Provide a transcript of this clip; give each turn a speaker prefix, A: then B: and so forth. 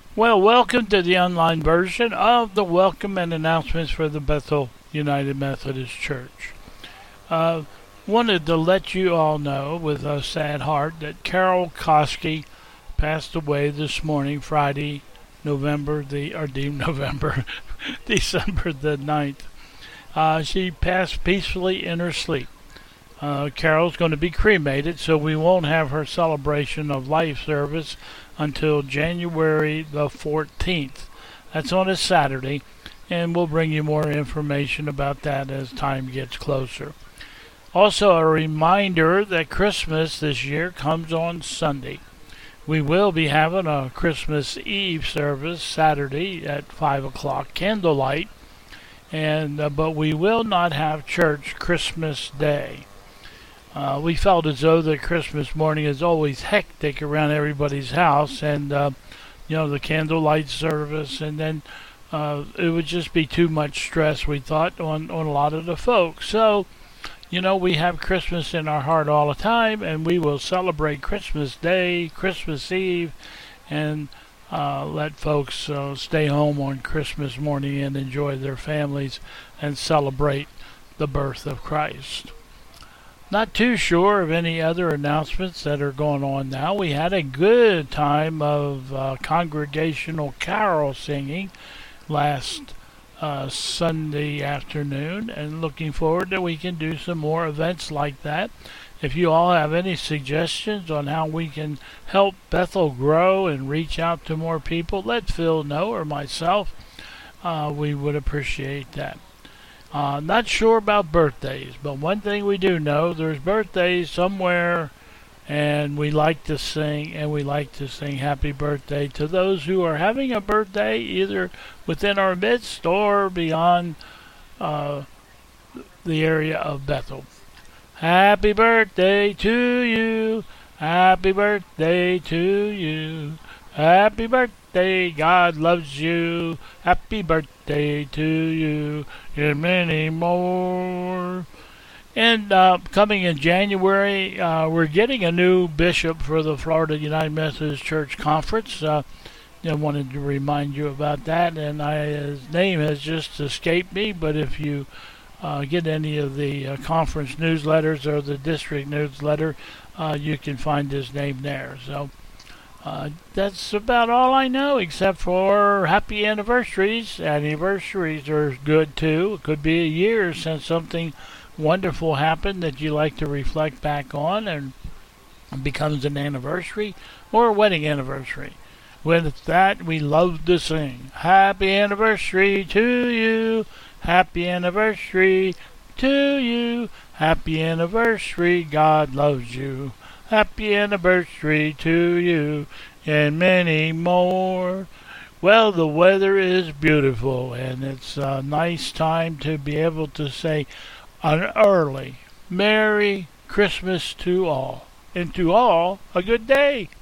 A: Well, welcome to the online version of the welcome and announcements for the Bethel United Methodist Church. Uh, Wanted to let you all know with a sad heart that Carol Koski passed away this morning, Friday, November, December the 9th. She passed peacefully in her sleep. Carol's going to be cremated, so we won't have her celebration of life service until January the 14th. That's on a Saturday, and we'll bring you more information about that as time gets closer. Also, a reminder that Christmas this year comes on Sunday. We will be having a Christmas Eve service Saturday at 5 o'clock, candlelight, but we will not have church Christmas Day. We felt as though the Christmas morning is always hectic around everybody's house, and the candlelight service, and then it would just be too much stress, we thought, on a lot of the folks. So, we have Christmas in our heart all the time, and we will celebrate Christmas Day, Christmas Eve, and let folks stay home on Christmas morning and enjoy their families and celebrate the birth of Christ. Not too sure of any other announcements that are going on now. We had a good time of congregational carol singing last Sunday afternoon, and looking forward that we can do some more events like that. If you all have any suggestions on how we can help Bethel grow and reach out to more people, let Phil know or myself. We would appreciate that. Not sure about birthdays, but one thing we do know, there's birthdays somewhere, and we like to sing, happy birthday to those who are having a birthday, either within our midst or beyond the area of Bethel. Happy birthday to you, happy birthday to you, happy birthday, God loves you, happy birthday to you, and many more. And coming in January, we're getting a new bishop for the Florida United Methodist Church Conference. I wanted to remind you about that, and his name has just escaped me, but if you get any of the conference newsletters or the district newsletter, you can find his name there. So that's about all I know, except for happy anniversaries. Anniversaries are good too. It could be a year since something wonderful happened that you like to reflect back on, and it becomes an anniversary or a wedding anniversary. With that, we love to sing happy anniversary to you, happy anniversary to you, happy anniversary, God loves you, happy anniversary to you, and many more. Well, the weather is beautiful, and it's a nice time to be able to say an early Merry Christmas to all, and to all a good day.